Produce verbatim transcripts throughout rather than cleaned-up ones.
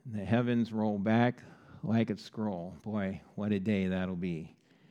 The heavens roll back like a scroll. Boy, what a day that'll be.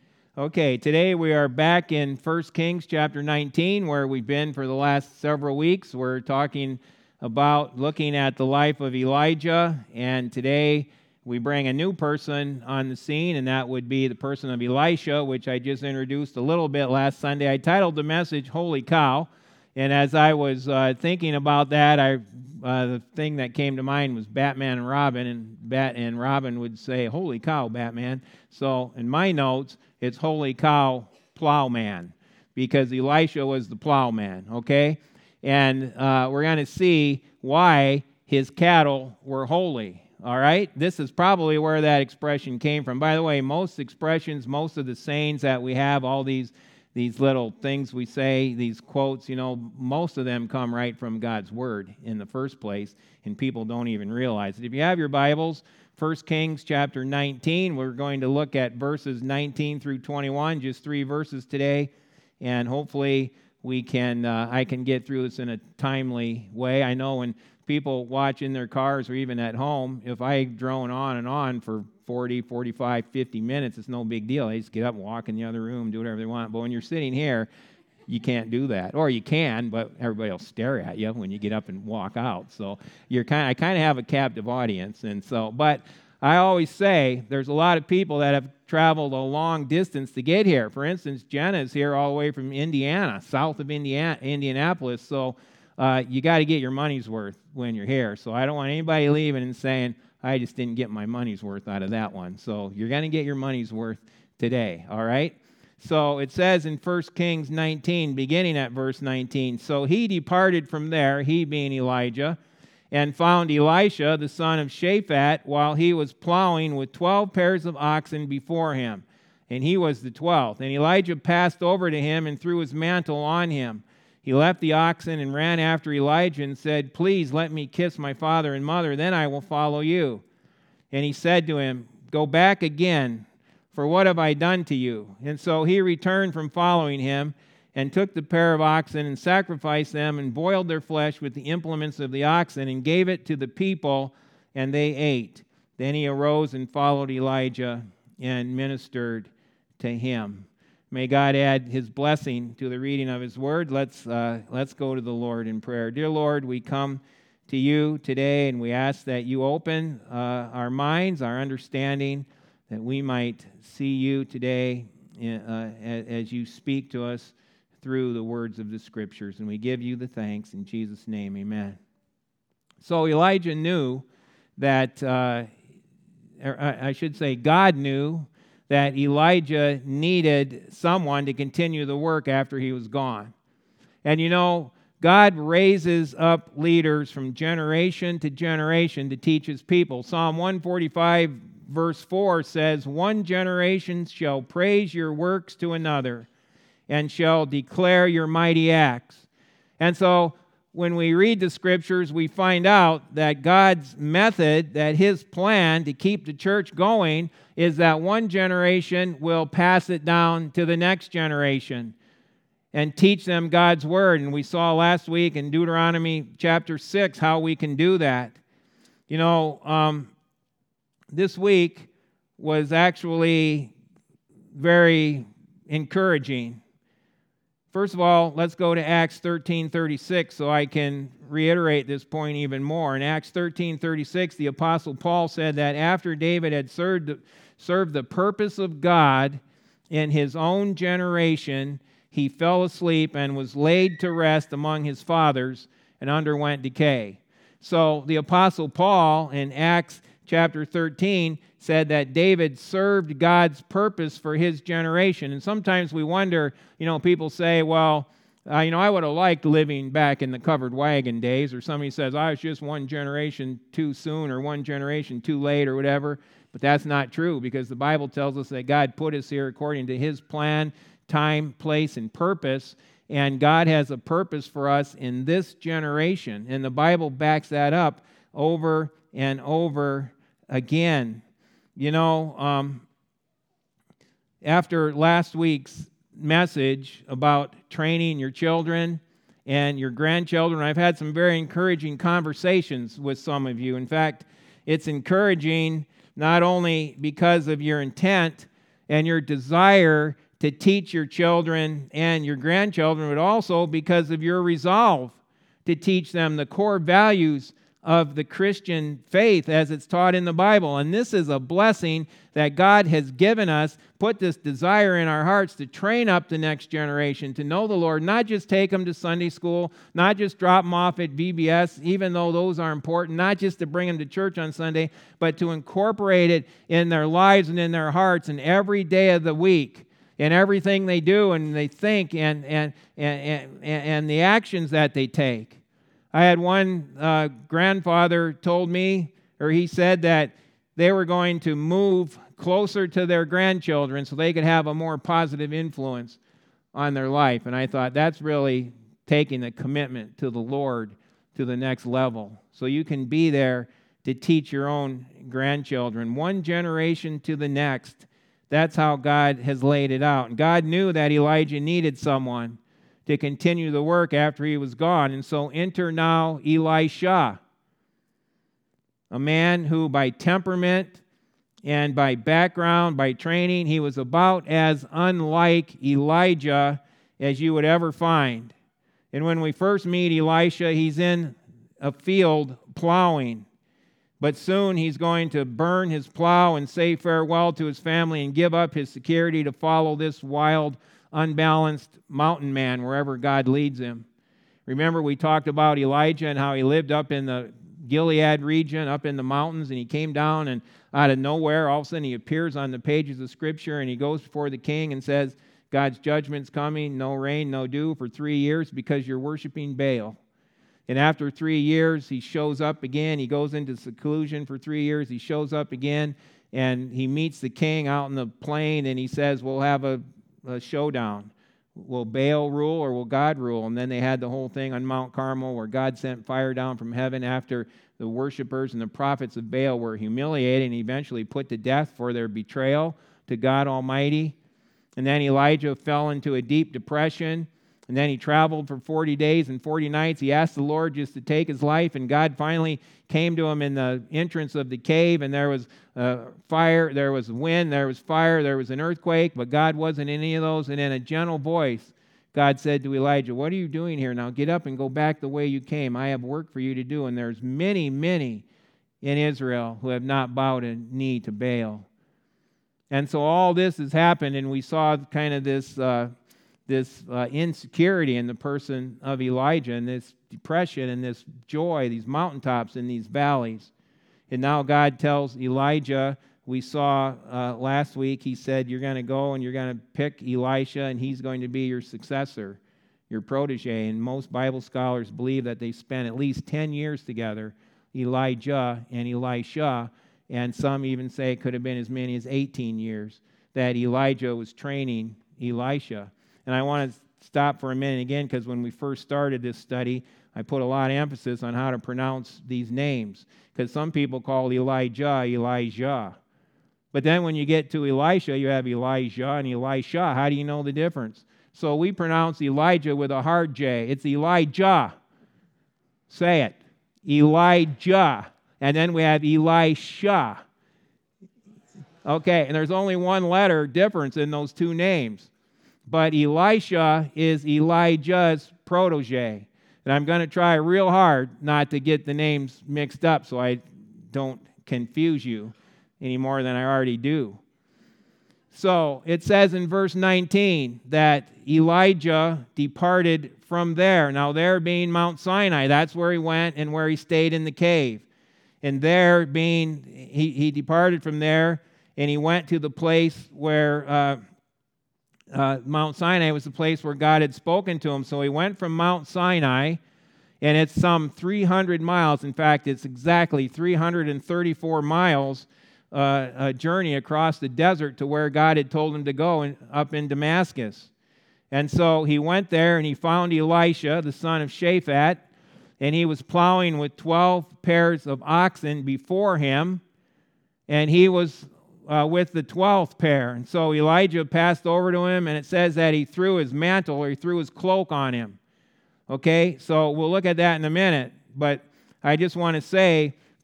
Okay, today we are back in First Kings chapter nineteen, where we've been for the last several weeks. We're talking about looking at the life of Elijah, and today we bring a new person on the scene, and that would be the person of Elisha, which I just introduced a little bit last Sunday. I titled the message, Holy Cow, and as I was uh, thinking about that, I uh, the thing that came to mind was Batman and Robin, and Bat and Robin would say, Holy cow, Batman. So in my notes, it's Holy Cow Plowman, because Elisha was the plowman, okay? And uh, we're going to see why his cattle were holy, all right? This is probably where that expression came from. By the way, most expressions, most of the sayings that we have, all these these little things we say, these quotes, you know, most of them come right from God's Word in the first place, and people don't even realize it. If you have your Bibles, First Kings chapter nineteen, we're going to look at verses nineteen through twenty-one, just three verses today, and hopefully we can, uh, I can get through this in a timely way. I know when people watch in their cars or even at home, if I drone on and on for forty, forty-five, fifty minutes, it's no big deal. They just get up and walk in the other room, do whatever they want. But when you're sitting here, you can't do that. Or you can, but everybody will stare at you when you get up and walk out. So you're kind of, I kind of have a captive audience. And so, but I always say there's a lot of people that have traveled a long distance to get here. For instance, Jenna's here all the way from Indiana, south of Indiana, Indianapolis. So uh, you got to get your money's worth when you're here. So I don't want anybody leaving and saying, I just didn't get my money's worth out of that one. So you're going to get your money's worth today, all right? So it says in First Kings nineteen, beginning at verse nineteen, so he departed from there, he being Elijah, and found Elisha, the son of Shaphat, while he was plowing with twelve pairs of oxen before him, and he was the twelfth. And Elijah passed over to him and threw his mantle on him. He left the oxen and ran after Elijah and said, Please let me kiss my father and mother, then I will follow you. And he said to him, Go back again, for what have I done to you? And so he returned from following him and took the pair of oxen and sacrificed them and boiled their flesh with the implements of the oxen and gave it to the people, and they ate. Then he arose and followed Elijah and ministered to him. May God add his blessing to the reading of his word. Let's, uh, let's go to the Lord in prayer. Dear Lord, we come to you today, and we ask that you open uh, our minds, our understanding, that we might see you today uh, as you speak to us through the words of the Scriptures. And we give you the thanks in Jesus' name, amen. So Elijah knew that, uh, I should say God knew that Elijah needed someone to continue the work after he was gone. And you know, God raises up leaders from generation to generation to teach his people. Psalm one forty-five verse four says, One generation shall praise your works to another, and shall declare your mighty acts. And so when we read the Scriptures, we find out that God's method, that his plan to keep the church going, is that one generation will pass it down to the next generation and teach them God's word. And we saw last week in Deuteronomy chapter six how we can do that. You know, um, this week was actually very encouraging. First of all, let's go to Acts thirteen thirty-six so I can reiterate this point even more. In Acts thirteen thirty-six, the Apostle Paul said that after David had served, served the purpose of God in his own generation, he fell asleep and was laid to rest among his fathers and underwent decay. So the Apostle Paul in Acts chapter thirteen said that David served God's purpose for his generation. And sometimes we wonder, you know, people say, well, uh, you know, I would have liked living back in the covered wagon days. Or somebody says, I was just one generation too soon or one generation too late or whatever. But that's not true, because the Bible tells us that God put us here according to his plan, time, place, and purpose. And God has a purpose for us in this generation. And the Bible backs that up over and over again. You know, um, after last week's message about training your children and your grandchildren, I've had some very encouraging conversations with some of you. In fact, it's encouraging not only because of your intent and your desire to teach your children and your grandchildren, but also because of your resolve to teach them the core values of the Christian faith as it's taught in the Bible. And this is a blessing that God has given us, put this desire in our hearts to train up the next generation to know the Lord, not just take them to Sunday school, not just drop them off at V B S, even though those are important, not just to bring them to church on Sunday, but to incorporate it in their lives and in their hearts and every day of the week, in everything they do and they think and, and, and, and, and the actions that they take. I had one uh, grandfather told me, or he said that they were going to move closer to their grandchildren so they could have a more positive influence on their life. And I thought that's really taking the commitment to the Lord to the next level. So you can be there to teach your own grandchildren, one generation to the next. That's how God has laid it out. And God knew that Elijah needed someone to continue the work after he was gone. And so enter now Elisha, a man who by temperament and by background, by training, he was about as unlike Elijah as you would ever find. And when we first meet Elisha, he's in a field plowing. But soon he's going to burn his plow and say farewell to his family and give up his security to follow this wild, unbalanced mountain man wherever God leads him. Remember, we talked about Elijah and how he lived up in the Gilead region, up in the mountains, and he came down and out of nowhere, all of a sudden he appears on the pages of Scripture and he goes before the king and says, God's judgment's coming, no rain, no dew for three years because you're worshiping Baal. And after three years, he shows up again. He goes into seclusion for three years. He shows up again, and he meets the king out in the plain, and he says, we'll have a, a showdown. Will Baal rule or will God rule? And then they had the whole thing on Mount Carmel where God sent fire down from heaven after the worshipers and the prophets of Baal were humiliated and eventually put to death for their betrayal to God Almighty. And then Elijah fell into a deep depression. And then he traveled for forty days and forty nights. He asked the Lord just to take his life, and God finally came to him in the entrance of the cave, and there was uh, fire, there was wind, there was fire, there was an earthquake, but God wasn't in any of those. And in a gentle voice, God said to Elijah, what are you doing here? Now get up and go back the way you came. I have work for you to do. And there's many, many in Israel who have not bowed a knee to Baal. And so all this has happened, and we saw kind of this... Uh, this uh, insecurity in the person of Elijah, and this depression and this joy, these mountaintops and these valleys. And now God tells Elijah, we saw uh, last week, he said, you're going to go and you're going to pick Elisha, and he's going to be your successor, your protege. And most Bible scholars believe that they spent at least ten years together, Elijah and Elisha, and some even say it could have been as many as eighteen years, that Elijah was training Elisha. And I want to stop for a minute again because when we first started this study, I put a lot of emphasis on how to pronounce these names because some people call Elijah Elijah. But then when you get to Elisha, you have Elijah and Elisha. How do you know the difference? So we pronounce Elijah with a hard J. It's Elijah. Say it. Elijah. And then we have Elisha. Okay, and there's only one letter difference in those two names. But Elisha is Elijah's protege. And I'm going to try real hard not to get the names mixed up so I don't confuse you any more than I already do. So it says in verse nineteen that Elijah departed from there. Now there being Mount Sinai, that's where he went and where he stayed in the cave. And there being, he, he departed from there and he went to the place where... Uh, Uh, Mount Sinai was the place where God had spoken to him. So he went from Mount Sinai, and it's some three hundred miles. In fact, it's exactly three hundred thirty-four miles uh, a journey across the desert to where God had told him to go in, up in Damascus. And so he went there, and he found Elisha, the son of Shaphat, and he was plowing with twelve pairs of oxen before him, and he was Uh, with the twelfth pair. And so Elijah passed over to him, and it says that he threw his mantle or he threw his cloak on him. Okay, so we'll look at that in a minute. But I just want to say,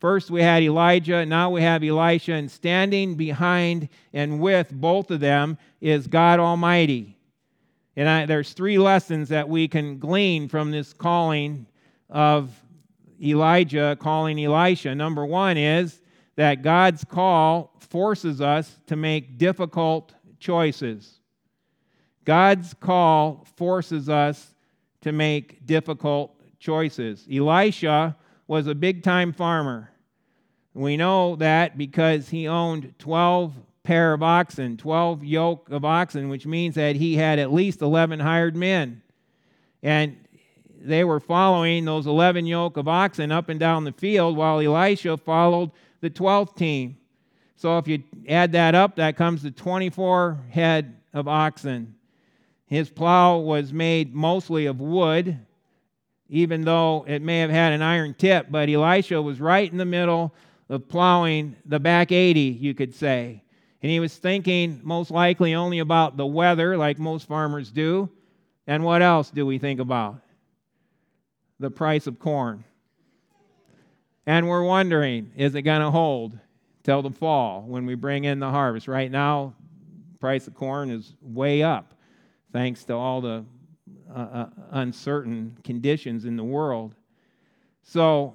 First we had Elijah, now we have Elisha, and standing behind and with both of them is God Almighty. And I, there's three lessons that we can glean from this calling of Elijah calling Elisha. Number one is that God's call forces us to make difficult choices. God's call forces us to make difficult choices. Elisha was a big-time farmer. We know that because he owned twelve pair of oxen, twelve yoke of oxen, which means that he had at least eleven hired men. And they were following those eleven yoke of oxen up and down the field while Elisha followed the twelfth team. So if you add that up, that comes to twenty-four head of oxen. His plow was made mostly of wood, even though it may have had an iron tip, but Elisha was right in the middle of plowing the back eighty, you could say. And he was thinking most likely only about the weather, like most farmers do. And what else do we think about? The price of corn. And we're wondering, is it going to hold till the fall when we bring in the harvest? Right now, the price of corn is way up, thanks to all the uh, uh, uncertain conditions in the world. So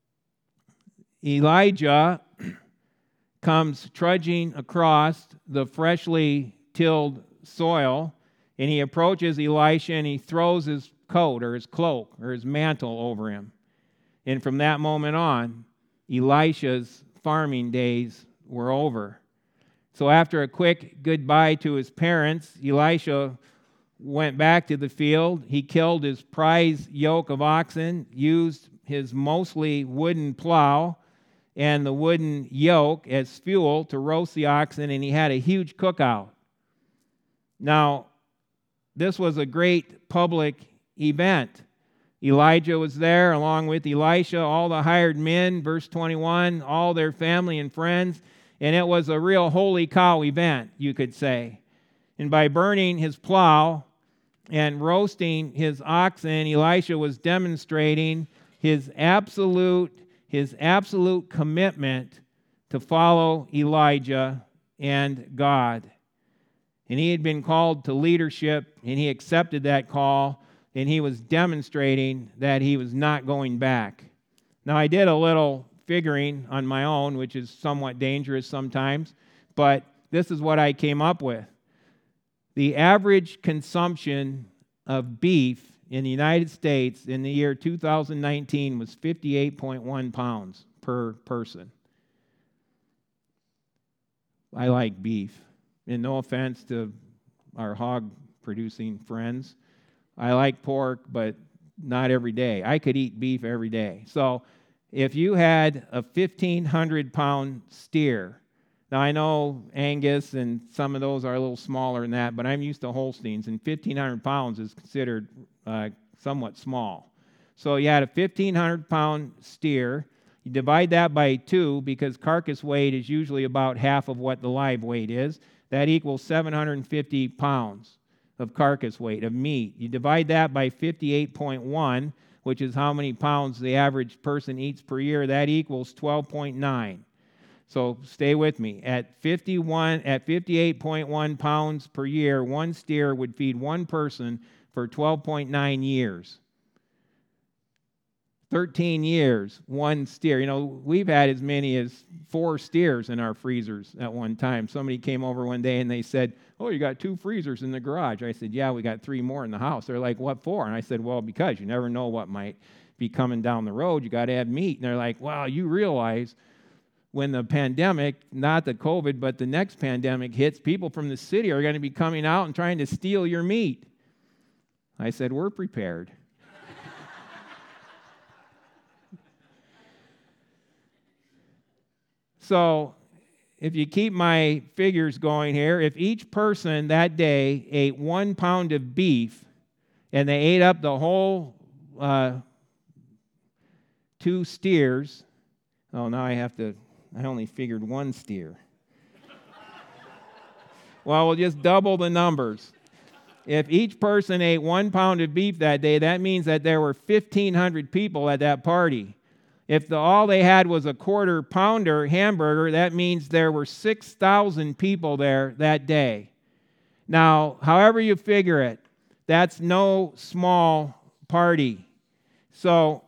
Elijah comes trudging across the freshly tilled soil, and he approaches Elisha and he throws his coat or his cloak or his mantle over him. And from that moment on, Elisha's farming days were over. So after a quick goodbye to his parents, Elisha went back to the field. He killed his prize yoke of oxen, used his mostly wooden plow and the wooden yoke as fuel to roast the oxen, and he had a huge cookout. Now, this was a great public event. Elijah was there along with Elisha, all the hired men, verse twenty-one, all their family and friends, and it was a real holy cow event, you could say. And by burning his plow and roasting his oxen, Elisha was demonstrating his absolute, his absolute commitment to follow Elijah and God. And he had been called to leadership, and he accepted that call, and he was demonstrating that he was not going back. Now, I did a little figuring on my own, which is somewhat dangerous sometimes, but this is what I came up with. The average consumption of beef in the United States in the year two thousand nineteen was fifty-eight point one pounds per person. I like beef. And no offense to our hog-producing friends. I like pork, but not every day. I could eat beef every day. So if you had a fifteen hundred pound steer, now I know Angus and some of those are a little smaller than that, but I'm used to Holsteins, and fifteen hundred pounds is considered uh, somewhat small. So you had a fifteen hundred pound steer. You divide that by two, because carcass weight is usually about half of what the live weight is. That equals seven hundred fifty pounds of carcass weight of meat. You divide that by fifty-eight point one, which is how many pounds the average person eats per year. That equals twelve point nine. So stay with me. At fifty-one, at fifty-eight point one pounds per year, one steer would feed one person for twelve point nine years. thirteen years, one steer. You know, we've had as many as four steers in our freezers at one time. Somebody came over one day and they said, "Oh, you got two freezers in the garage." I said, "Yeah, we got three more in the house." They're like, "What for?" And I said, "Well, because you never know what might be coming down the road. You got to have meat." And they're like, "Wow, you realize when the pandemic, not the COVID, but the next pandemic hits, people from the city are going to be coming out and trying to steal your meat." I said, "We're prepared." So if you keep my figures going here, if each person that day ate one pound of beef and they ate up the whole uh, two steers, oh, now I have to, I only figured one steer. Well, we'll just double the numbers. If each person ate one pound of beef that day, that means that there were fifteen hundred people at that party. If the, all they had was a quarter pounder hamburger, that means there were six thousand people there that day. Now, however you figure it, that's no small party. So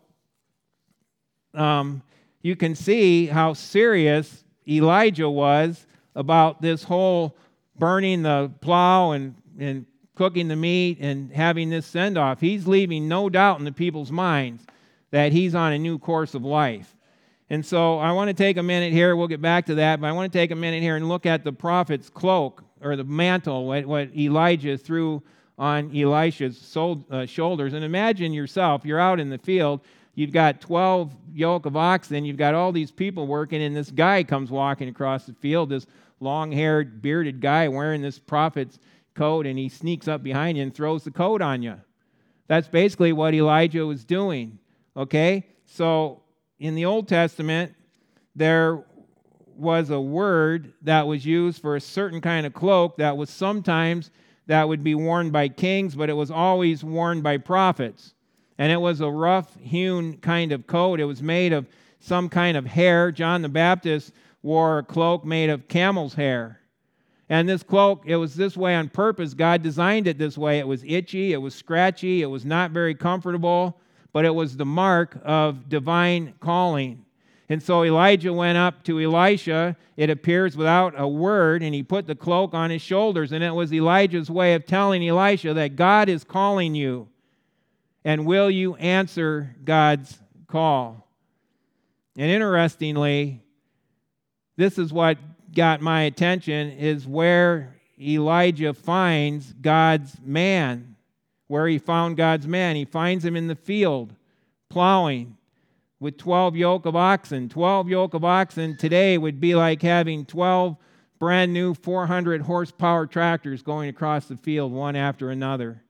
um, you can see how serious Elijah was about this whole burning the plow and, and cooking the meat and having this send-off. He's leaving no doubt in the people's minds that he's on a new course of life. And so I want to take a minute here, we'll get back to that, but I want to take a minute here and look at the prophet's cloak, or the mantle, what, what Elijah threw on Elisha's sol- uh, shoulders. And imagine yourself, you're out in the field, you've got twelve yoke of oxen, you've got all these people working, and this guy comes walking across the field, this long-haired, bearded guy wearing this prophet's coat, and he sneaks up behind you and throws the coat on you. That's basically what Elijah was doing, okay? So in the Old Testament, there was a word that was used for a certain kind of cloak that was sometimes that would be worn by kings, but it was always worn by prophets. And it was a rough-hewn kind of coat. It was made of some kind of hair. John the Baptist wore a cloak made of camel's hair. And this cloak, it was this way on purpose. God designed it this way. It was itchy, it was scratchy, it was not very comfortable, but it was the mark of divine calling. And so Elijah went up to Elisha, it appears without a word, and he put the cloak on his shoulders. And it was Elijah's way of telling Elisha that God is calling you. And will you answer God's call? And interestingly, this is what got my attention, is where Elijah finds God's man. Where he found God's man. He finds him in the field, plowing with twelve yoke of oxen. twelve yoke of oxen today would be like having twelve brand new four hundred horsepower tractors going across the field one after another.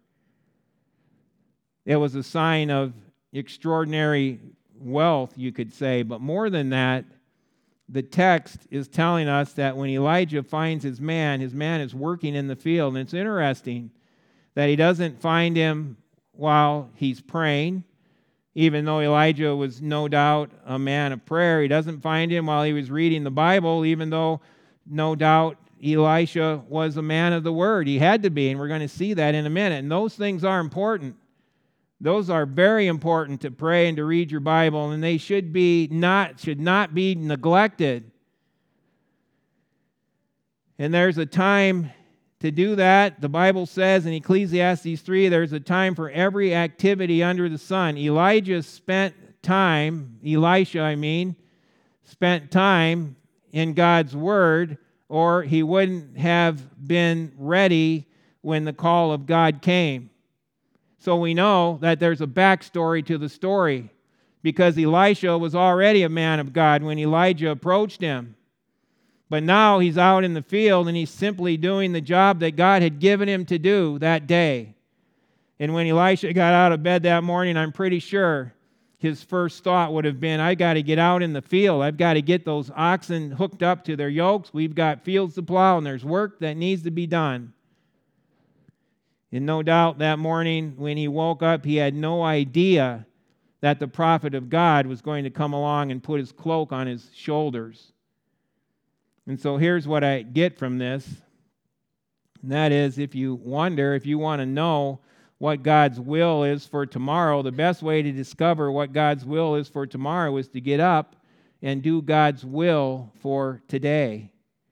It was a sign of extraordinary wealth, you could say. But more than that, the text is telling us that when Elijah finds his man, his man is working in the field. And it's interesting that he doesn't find him while he's praying, even though Elijah was no doubt a man of prayer. He doesn't find him while he was reading the Bible, even though no doubt Elisha was a man of the word. He had to be, and we're going to see that in a minute. And those things are important. Those are very important, to pray and to read your Bible, and they should be not should not be neglected. And there's a time to do that. The Bible says in Ecclesiastes three, there's a time for every activity under the sun. Elijah spent time, Elisha, I mean, spent time in God's Word, or he wouldn't have been ready when the call of God came. So we know that there's a backstory to the story, because Elisha was already a man of God when Elijah approached him. But now he's out in the field and he's simply doing the job that God had given him to do that day. And when Elisha got out of bed that morning, I'm pretty sure his first thought would have been, I got to get out in the field. I've got to get those oxen hooked up to their yokes. We've got fields to plow and there's work that needs to be done. And no doubt that morning when he woke up, he had no idea that the prophet of God was going to come along and put his cloak on his shoulders. And so here's what I get from this. And that is, if you wonder, if you want to know what God's will is for tomorrow, the best way to discover what God's will is for tomorrow is to get up and do God's will for today.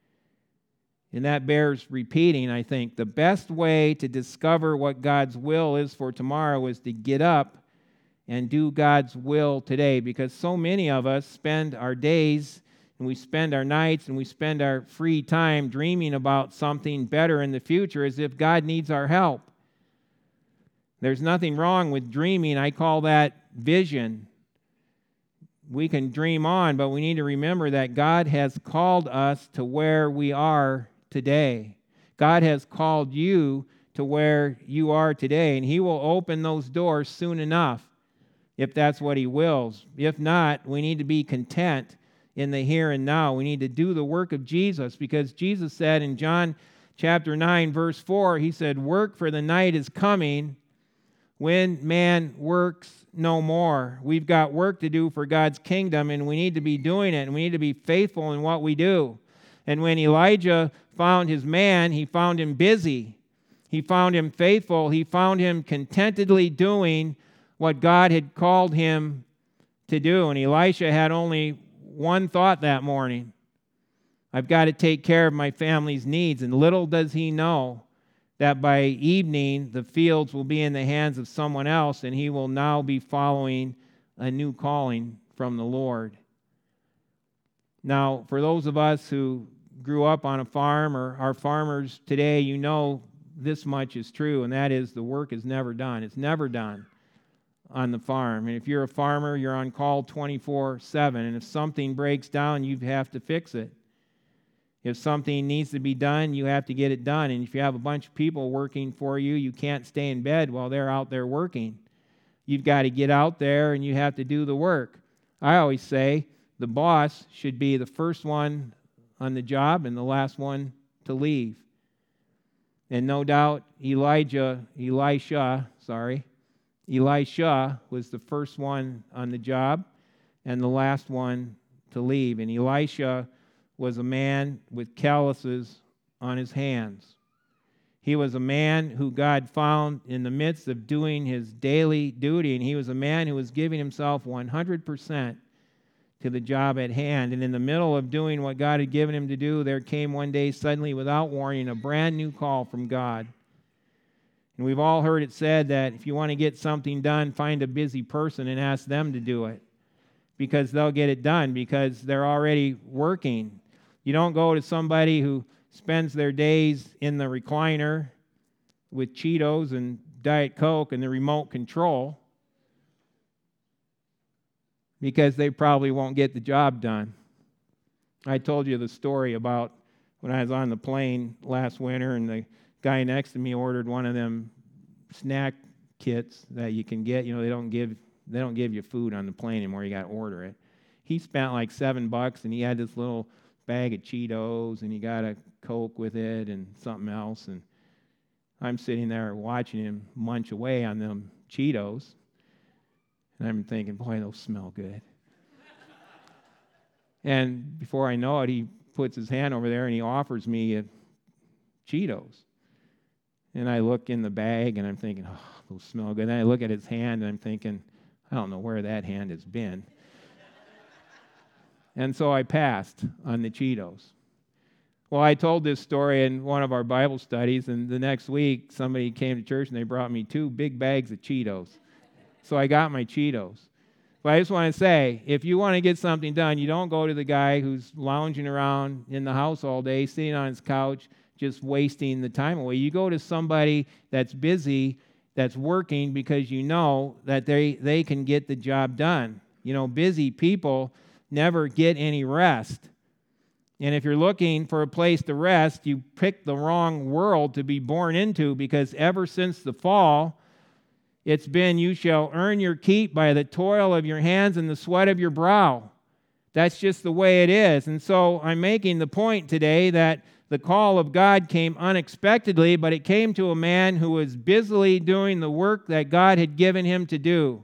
And that bears repeating, I think. The best way to discover what God's will is for tomorrow is to get up and do God's will today, because so many of us spend our days and we spend our nights and we spend our free time dreaming about something better in the future as if God needs our help. There's nothing wrong with dreaming. I call that vision. We can dream on, but we need to remember that God has called us to where we are today. God has called you to where you are today, and He will open those doors soon enough if that's what He wills. If not, we need to be content in the here and now. We need to do the work of Jesus, because Jesus said in John chapter nine, verse four, He said, "Work, for the night is coming when man works no more. We've got work to do for God's kingdom, and we need to be doing it, and we need to be faithful in what we do. And when Elijah found his man, he found him busy. He found him faithful. He found him contentedly doing what God had called him to do. And Elisha had only one thought that morning. I've got to take care of my family's needs. And little does he know that by evening the fields will be in the hands of someone else, and he will now be following a new calling from the Lord. Now, for those of us who grew up on a farm or are farmers today, you know this much is true, and that is the work is never done. It's never done on the farm. And if you're a farmer, you're on call twenty-four seven, and if something breaks down, you have to fix it. If something needs to be done, you have to get it done. And if you have a bunch of people working for you, you can't stay in bed while they're out there working. You've got to get out there and you have to do the work. I always say the boss should be the first one on the job and the last one to leave. And no doubt Elijah, Elisha, sorry, Elisha was the first one on the job and the last one to leave. And Elisha was a man with calluses on his hands. He was a man who God found in the midst of doing his daily duty, and he was a man who was giving himself one hundred percent to the job at hand. And in the middle of doing what God had given him to do, there came one day suddenly, without warning, a brand new call from God. And we've all heard it said that if you want to get something done, find a busy person and ask them to do it, because they'll get it done, because they're already working. You don't go to somebody who spends their days in the recliner with Cheetos and Diet Coke and the remote control, because they probably won't get the job done. I told you the story about when I was on the plane last winter and the guy next to me ordered one of them snack kits that you can get. You know, they don't give they don't give you food on the plane anymore. You got to order it. He spent like seven bucks, and he had this little bag of Cheetos, and he got a Coke with it and something else. And I'm sitting there watching him munch away on them Cheetos, and I'm thinking, boy, those smell good. And before I know it, he puts his hand over there and he offers me a Cheetos. And I look in the bag and I'm thinking, oh, those smell good. And I look at his hand and I'm thinking, I don't know where that hand has been. And so I passed on the Cheetos. Well, I told this story in one of our Bible studies, and the next week somebody came to church and they brought me two big bags of Cheetos. So I got my Cheetos. But I just want to say, if you want to get something done, you don't go to the guy who's lounging around in the house all day, sitting on his couch, just wasting the time away. You go to somebody that's busy, that's working, because you know that they, they can get the job done. You know, busy people never get any rest. And if you're looking for a place to rest, you pick the wrong world to be born into, because ever since the fall, it's been, you shall earn your keep by the toil of your hands and the sweat of your brow. That's just the way it is. And so I'm making the point today that the call of God came unexpectedly, but it came to a man who was busily doing the work that God had given him to do.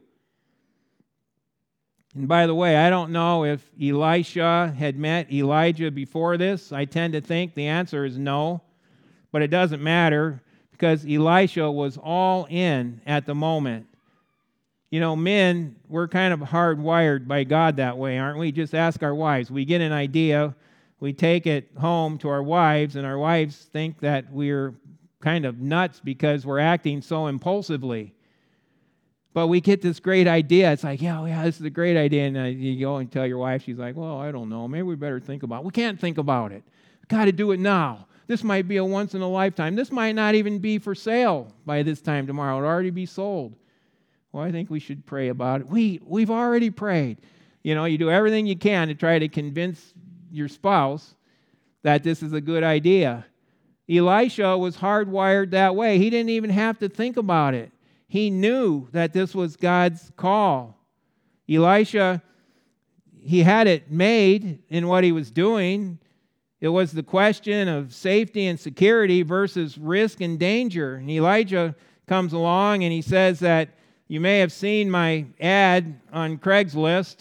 And by the way, I don't know if Elisha had met Elijah before this. I tend to think the answer is no, but it doesn't matter, because Elisha was all in at the moment. You know, men, we're kind of hardwired by God that way, aren't we? Just ask our wives. We get an idea, we take it home to our wives, and our wives think that we're kind of nuts because we're acting so impulsively. But we get this great idea. It's like, yeah, yeah, this is a great idea. And uh, you go and tell your wife, she's like, well, I don't know. Maybe we better think about it. We can't think about it. Got to do it now. This might be a once in a lifetime. This might not even be for sale by this time tomorrow. It'll already be sold. Well, I think we should pray about it. We, we've already prayed. You know, you do everything you can to try to convince your spouse that this is a good idea. Elisha was hardwired that way. He didn't even have to think about it. He knew that this was God's call. Elisha, he had it made in what he was doing. It was the question of safety and security versus risk and danger. And Elijah comes along and he says that you may have seen my ad on Craigslist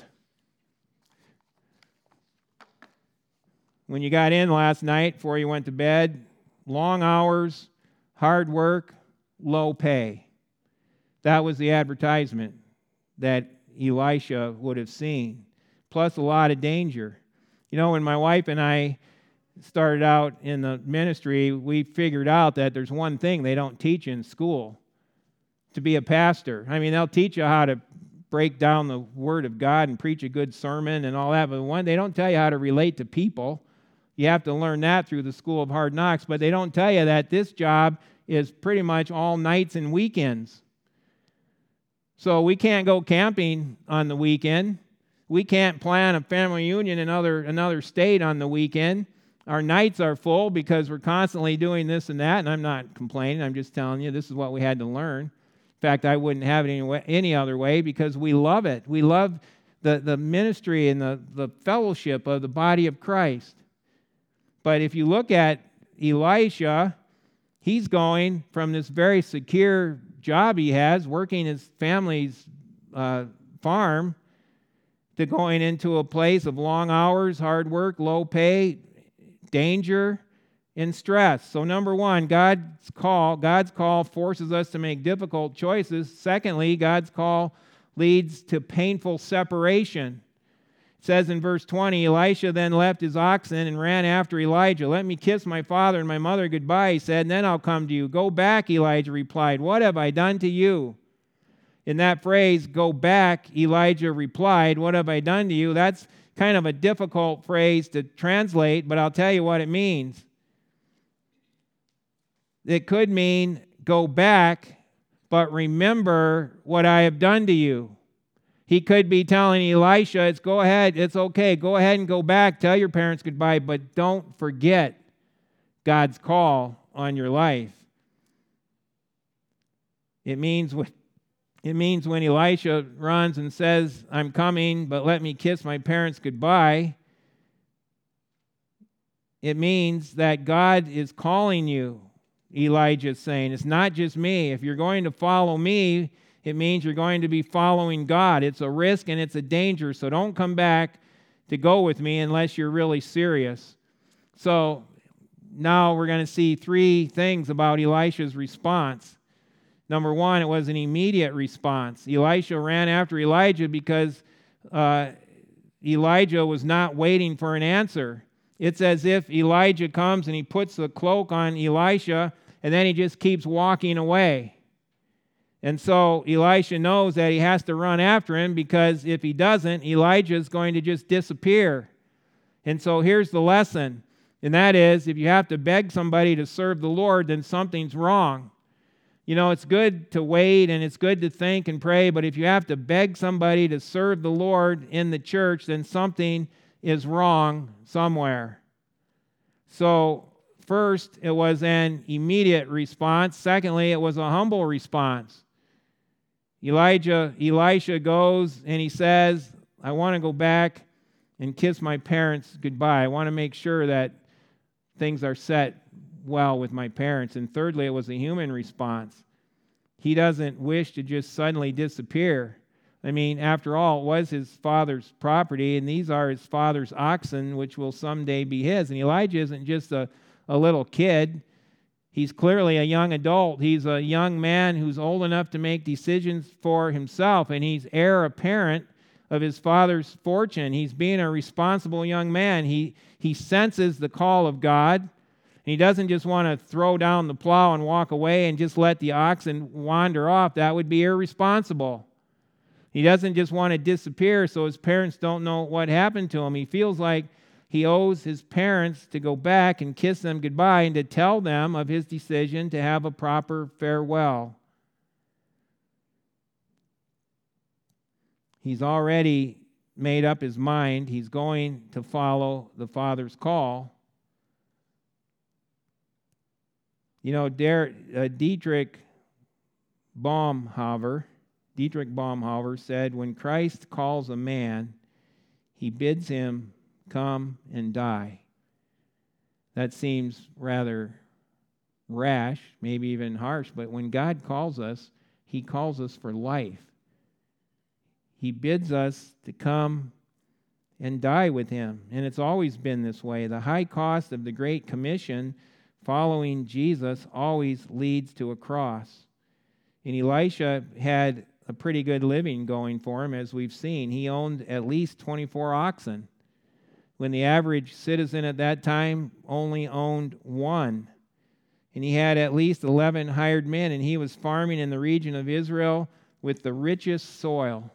when you got in last night before you went to bed. Long hours, hard work, low pay. That was the advertisement that Elisha would have seen, plus a lot of danger. You know, when my wife and I started out in the ministry, we figured out that there's one thing they don't teach in school: to be a pastor. I mean, they'll teach you how to break down the Word of God and preach a good sermon and all that, but one, they don't tell you how to relate to people. You have to learn that through the School of Hard Knocks, but they don't tell you that this job is pretty much all nights and weekends. So we can't go camping on the weekend. We can't plan a family reunion in another, another state on the weekend. Our nights are full because we're constantly doing this and that, and I'm not complaining. I'm just telling you this is what we had to learn. In fact, I wouldn't have it any, way, any other way because we love it. We love the, the ministry and the, the fellowship of the body of Christ. But if you look at Elisha, he's going from this very secure job he has, working his family's uh, farm, to going into a place of long hours, hard work, low pay, danger, and stress. So number one, God's call, God's call forces us to make difficult choices. Secondly, God's call leads to painful separation. It says in verse twenty, Elisha then left his oxen and ran after Elijah. Let me kiss my father and my mother goodbye, he said, and then I'll come to you. Go back, Elijah replied. What have I done to you? In that phrase, go back, Elijah replied, what have I done to you? That's kind of a difficult phrase to translate, but I'll tell you what it means. It could mean go back, but remember what I have done to you. He could be telling Elisha, it's go ahead, it's okay, go ahead and go back, tell your parents goodbye, but don't forget God's call on your life. It means when, it means when Elisha runs and says, I'm coming, but let me kiss my parents goodbye, it means that God is calling you, Elijah is saying. It's not just me. If you're going to follow me, it means you're going to be following God. It's a risk and it's a danger, so don't come back to go with me unless you're really serious. So now we're going to see three things about Elisha's response. Number one, it was an immediate response. Elisha ran after Elijah because uh, Elijah was not waiting for an answer. It's as if Elijah comes and he puts the cloak on Elisha, and then he just keeps walking away. And so Elisha knows that he has to run after him, because if he doesn't, Elijah is going to just disappear. And so here's the lesson, and that is, if you have to beg somebody to serve the Lord, then something's wrong. You know, it's good to wait and it's good to think and pray, but if you have to beg somebody to serve the Lord in the church, then something is wrong somewhere. So first, it was an immediate response. Secondly, it was a humble response. Elijah, Elisha goes and he says, I want to go back and kiss my parents goodbye. I want to make sure that things are set well with my parents. And thirdly, it was a human response. He doesn't wish to just suddenly disappear. I mean, after all, it was his father's property, and these are his father's oxen, which will someday be his. And Elijah isn't just a, a little kid. He's clearly a young adult. He's a young man who's old enough to make decisions for himself, and he's heir apparent of his father's fortune. He's being a responsible young man. He, he senses the call of God. He doesn't just want to throw down the plow and walk away and just let the oxen wander off. That would be irresponsible. He doesn't just want to disappear so his parents don't know what happened to him. He feels like he owes his parents to go back and kiss them goodbye and to tell them of his decision to have a proper farewell. He's already made up his mind. He's going to follow the Father's call. You know, Der, uh, Dietrich Bonhoeffer, Dietrich Bonhoeffer said, when Christ calls a man, he bids him come and die. That seems rather rash, maybe even harsh, but when God calls us, he calls us for life. He bids us to come and die with him, and it's always been this way. The high cost of the Great Commission, following Jesus, always leads to a cross. And Elisha had a pretty good living going for him, as we've seen. He owned at least twenty-four oxen, when the average citizen at that time only owned one. And he had at least eleven hired men, and he was farming in the region of Israel with the richest soil.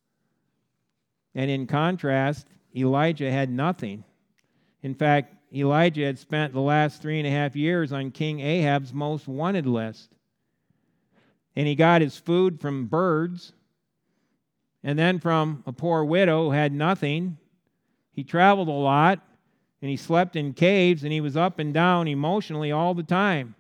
And in contrast, Elijah had nothing. In fact, Elijah had spent the last three and a half years on King Ahab's most wanted list. And he got his food from birds, and then from a poor widow who had nothing. He traveled a lot, and he slept in caves, and he was up and down emotionally all the time.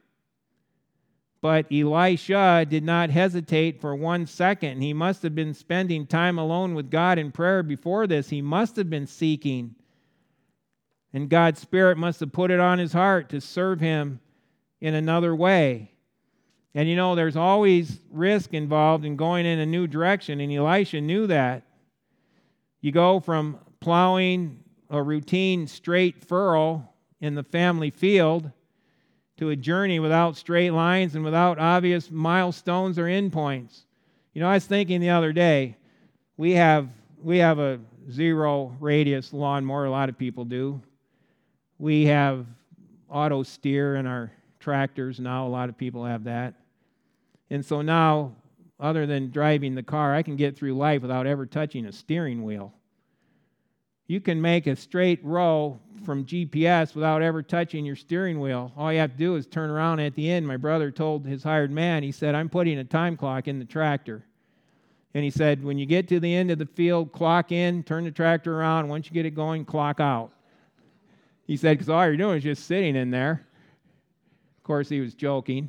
But Elisha did not hesitate for one second. He must have been spending time alone with God in prayer before this. He must have been seeking. And God's Spirit must have put it on his heart to serve him in another way. And you know, there's always risk involved in going in a new direction, and Elisha knew that. You go from plowing a routine straight furrow in the family field to a journey without straight lines and without obvious milestones or endpoints. You know, I was thinking the other day, we have we have a zero radius lawnmower, a lot of people do. We have auto steer in our tractors now, a lot of people have that. And so now, other than driving the car, I can get through life without ever touching a steering wheel. You can make a straight row from G P S without ever touching your steering wheel. All you have to do is turn around at the end. My brother told his hired man, he said, I'm putting a time clock in the tractor. And he said, when you get to the end of the field, clock in, turn the tractor around. Once you get it going, clock out. He said, because all you're doing is just sitting in there. Of course, he was joking.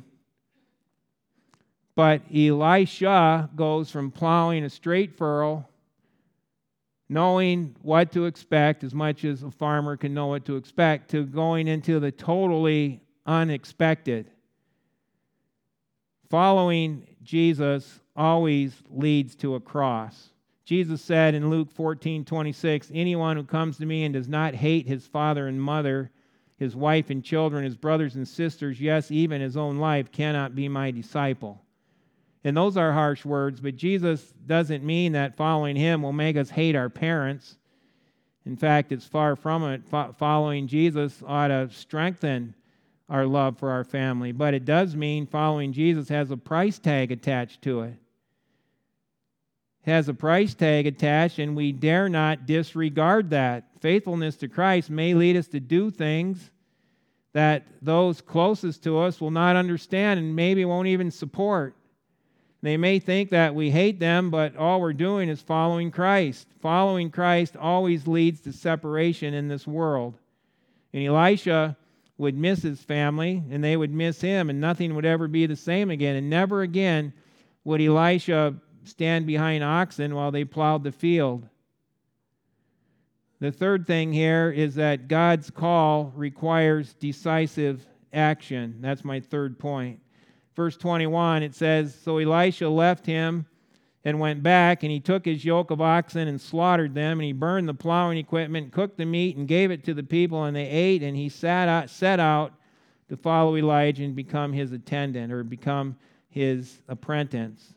But Elisha goes from plowing a straight furrow, knowing what to expect as much as a farmer can know what to expect, to going into the totally unexpected. Following Jesus always leads to a cross. Jesus said in Luke fourteen twenty-six, anyone who comes to me and does not hate his father and mother, his wife and children, his brothers and sisters, yes, even his own life, cannot be my disciple. And those are harsh words, but Jesus doesn't mean that following him will make us hate our parents. In fact, it's far from it. Fo- following Jesus ought to strengthen our love for our family. But it does mean following Jesus has a price tag attached to it. It has a price tag attached, and we dare not disregard that. Faithfulness to Christ may lead us to do things that those closest to us will not understand and maybe won't even support. They may think that we hate them, but all we're doing is following Christ. Following Christ always leads to separation in this world. And Elisha would miss his family, and they would miss him, and nothing would ever be the same again. And never again would Elisha stand behind oxen while they plowed the field. The third thing here is that God's call requires decisive action. That's my third point. Verse twenty-one, it says, so Elisha left him and went back, and he took his yoke of oxen and slaughtered them, and he burned the plowing equipment, cooked the meat, and gave it to the people, and they ate, and he sat out, set out to follow Elijah and become his attendant or become his apprentice.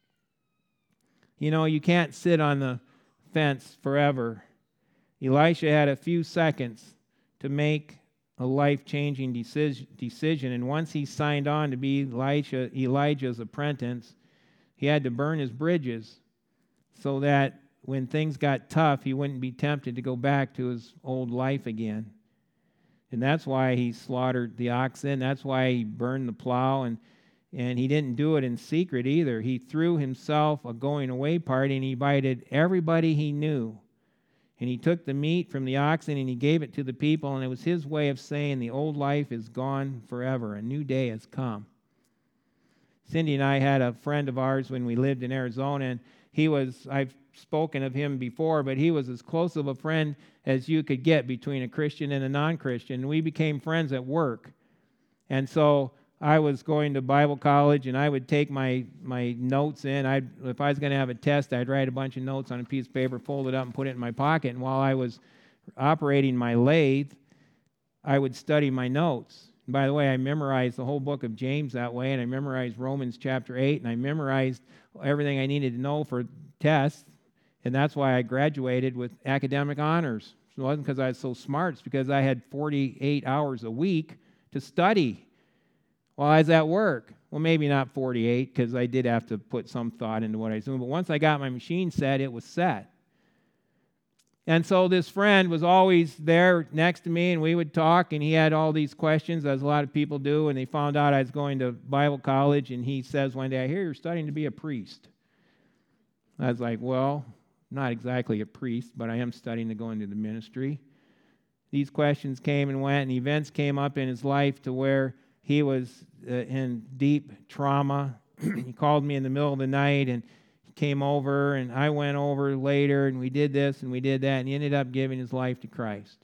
You know, you can't sit on the fence forever. Elisha had a few seconds to make a life-changing decision. And once he signed on to be Elisha, Elijah's apprentice, he had to burn his bridges so that when things got tough, he wouldn't be tempted to go back to his old life again. And that's why he slaughtered the oxen. That's why he burned the plow. And, and he didn't do it in secret either. He threw himself a going-away party, and he invited everybody he knew. And he took the meat from the oxen and he gave it to the people, and it was his way of saying the old life is gone forever. A new day has come. Cindy and I had a friend of ours when we lived in Arizona, and he was, I've spoken of him before, but he was as close of a friend as you could get between a Christian and a non-Christian. We became friends at work. And so I was going to Bible college, and I would take my, my notes in. I'd, if I was going to have a test, I'd write a bunch of notes on a piece of paper, fold it up, and put it in my pocket. And while I was operating my lathe, I would study my notes. And by the way, I memorized the whole book of James that way, and I memorized Romans chapter eight, and I memorized everything I needed to know for tests, and that's why I graduated with academic honors. It wasn't because I was so smart. It's because I had forty-eight hours a week to study while I was at work. Well, maybe not forty-eight, because I did have to put some thought into what I was doing. But once I got my machine set, it was set. And so this friend was always there next to me, and we would talk, and he had all these questions, as a lot of people do, and they found out I was going to Bible college, and he says one day, "I hear you're studying to be a priest." I was like, well, not exactly a priest, but I am studying to go into the ministry. These questions came and went, and events came up in his life to where he was uh, in deep trauma. He called me in the middle of the night, and he came over, and I went over later, and we did this, and we did that, and he ended up giving his life to Christ.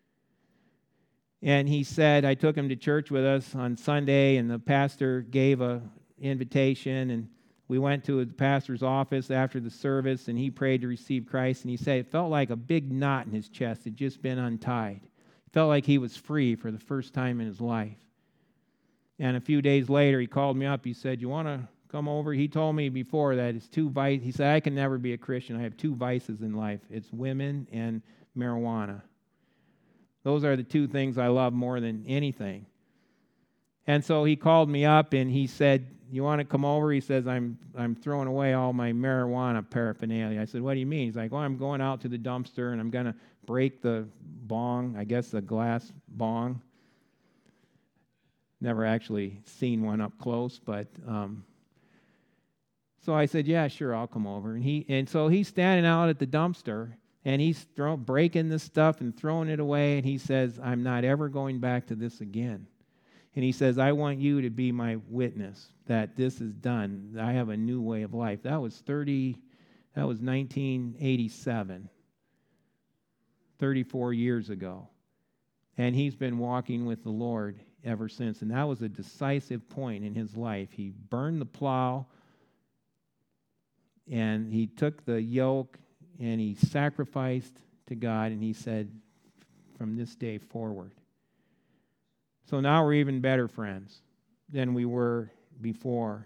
And he said, I took him to church with us on Sunday, and the pastor gave an invitation, and we went to the pastor's office after the service, and he prayed to receive Christ, and he said it felt like a big knot in his chest had just been untied. It felt like he was free for the first time in his life. And a few days later, he called me up. He said, you want to come over? He told me before that it's two vices. He said, I can never be a Christian. I have two vices in life. It's women and marijuana. Those are the two things I love more than anything. And so he called me up, and he said, you want to come over? He says, I'm I'm throwing away all my marijuana paraphernalia. I said, what do you mean? He's like, well, I'm going out to the dumpster, and I'm going to break the bong, I guess the glass bong. Never actually seen one up close, but um, so I said, yeah, sure, I'll come over. And he and so he's standing out at the dumpster, and he's throw, breaking this stuff and throwing it away, and he says, I'm not ever going back to this again. And he says, I want you to be my witness that this is done. I have a new way of life. That was thirty, that was nineteen eighty-seven, thirty-four years ago. And he's been walking with the Lord ever since. And that was a decisive point in his life. He burned the plow, and he took the yoke, and he sacrificed to God, and he said, from this day forward. So now we're even better friends than we were before.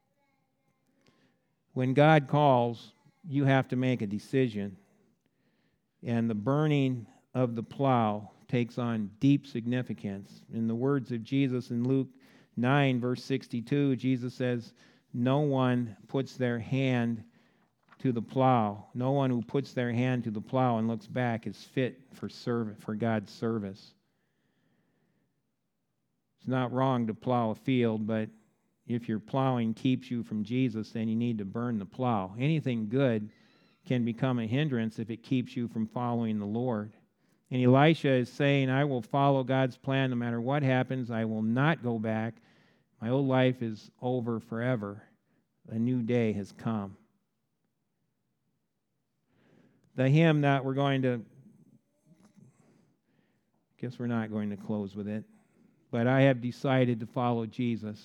When God calls, you have to make a decision. And the burning of the plow takes on deep significance. In the words of Jesus in Luke nine, verse sixty-two, Jesus says, no one puts their hand to the plow. No one who puts their hand to the plow and looks back is fit for service, for God's service. It's not wrong to plow a field, but if your plowing keeps you from Jesus, then you need to burn the plow. Anything good can become a hindrance if it keeps you from following the Lord. And Elisha is saying, I will follow God's plan no matter what happens. I will not go back. My old life is over forever. A new day has come. The hymn that we're going to, guess we're not going to close with it. But I have decided to follow Jesus.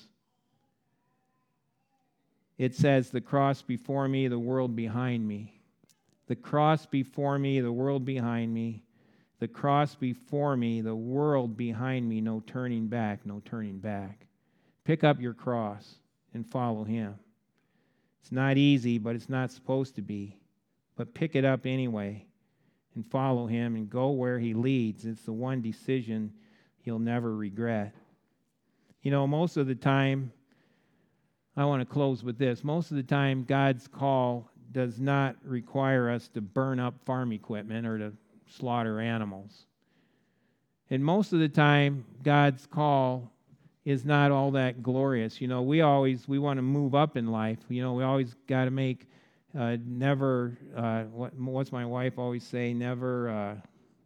It says, the cross before me, the world behind me. The cross before me, the world behind me. The cross before me, the world behind me. No turning back, no turning back. Pick up your cross and follow him. It's not easy, but it's not supposed to be. But pick it up anyway and follow him and go where he leads. It's the one decision you'll never regret. You know, most of the time, I want to close with this. Most of the time, God's call does not require us to burn up farm equipment or to slaughter animals. And most of the time, God's call is not all that glorious. You know, we always, we want to move up in life. You know, we always got to make, uh, never, uh, what, what's my wife always say? Never, uh,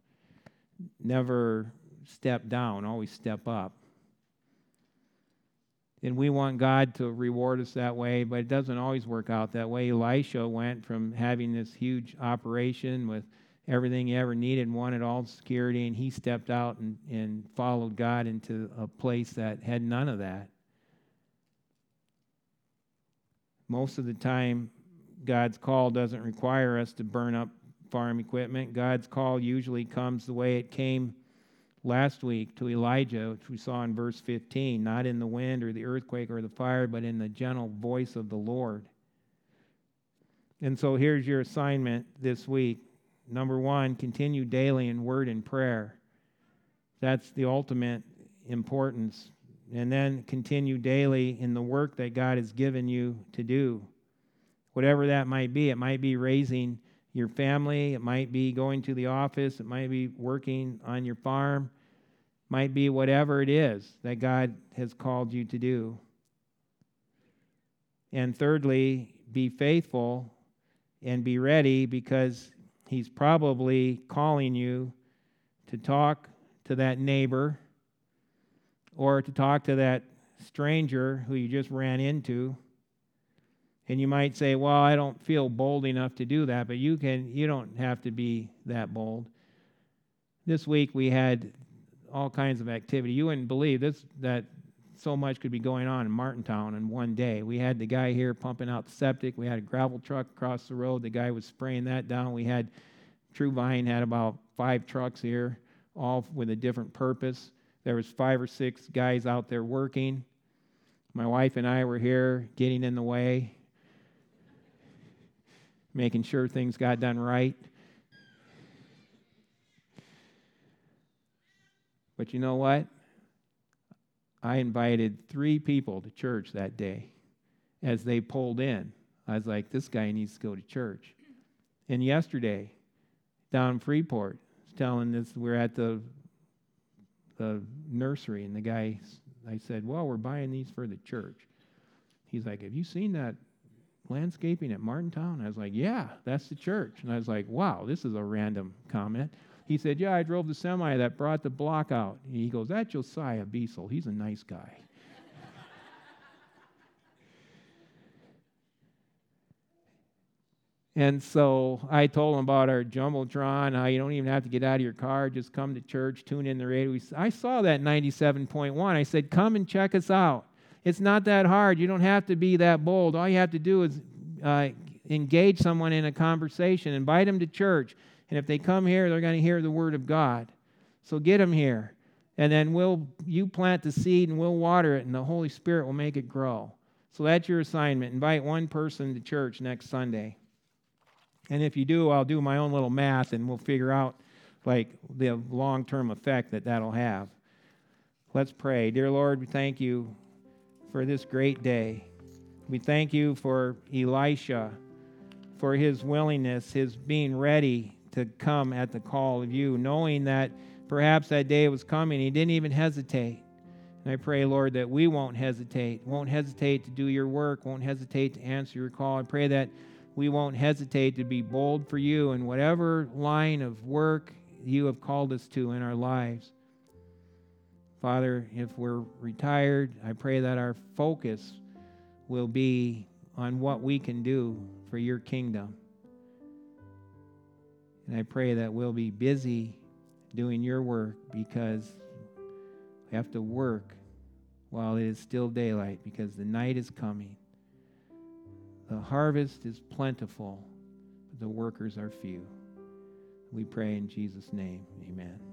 never step down, always step up. And we want God to reward us that way, but it doesn't always work out that way. Elisha went from having this huge operation with everything he ever needed and wanted all security, and he stepped out and, and followed God into a place that had none of that. Most of the time, God's call doesn't require us to burn up farm equipment. God's call usually comes the way it came last week to Elijah, which we saw in verse fifteen, not in the wind or the earthquake or the fire, but in the gentle voice of the Lord. And so here's your assignment this week. Number one, continue daily in word and prayer. That's the ultimate importance. And then continue daily in the work that God has given you to do. Whatever that might be. It might be raising your family. It might be going to the office. It might be working on your farm. It might be whatever it is that God has called you to do. And thirdly, be faithful and be ready, because He's probably calling you to talk to that neighbor or to talk to that stranger who you just ran into. And you might say, well, I don't feel bold enough to do that, but you can. You don't have to be that bold. This week we had all kinds of activity. You wouldn't believe this, that so much could be going on in Martintown in one day. We had the guy here pumping out the septic. We had a gravel truck across the road. The guy was spraying that down. We had, True Vine had about five trucks here, all with a different purpose. There was five or six guys out there working. My wife and I were here getting in the way, making sure things got done right. But you know what? I invited three people to church that day. As they pulled in, I was like, this guy needs to go to church. And yesterday, down in Freeport, I was telling this, we're at the, the nursery, and the guy, I said, well, we're buying these for the church. He's like, have you seen that landscaping at Martintown? I was like, yeah, that's the church. And I was like, wow, this is a random comment. He said, yeah, I drove the semi that brought the block out. And he goes, that's Josiah Beasel. He's a nice guy. And so I told him about our Jumbotron, how you don't even have to get out of your car, just come to church, tune in the radio. I saw that ninety-seven point one. I said, come and check us out. It's not that hard. You don't have to be that bold. All you have to do is uh, engage someone in a conversation, invite them to church. And if they come here, they're going to hear the Word of God. So get them here. And then we'll you plant the seed and we'll water it, and the Holy Spirit will make it grow. So that's your assignment. Invite one person to church next Sunday. And if you do, I'll do my own little math, and we'll figure out like the long-term effect that that'll have. Let's pray. Dear Lord, we thank you for this great day. We thank you for Elisha, for his willingness, his being ready to come at the call of you, knowing that perhaps that day was coming. He didn't even hesitate. And I pray, Lord, that we won't hesitate, won't hesitate to do your work, won't hesitate to answer your call. I pray that we won't hesitate to be bold for you in whatever line of work you have called us to in our lives. Father, if we're retired, I pray that our focus will be on what we can do for your kingdom. And I pray that we'll be busy doing your work, because we have to work while it is still daylight, because the night is coming. The harvest is plentiful, but the workers are few. We pray in Jesus' name, amen.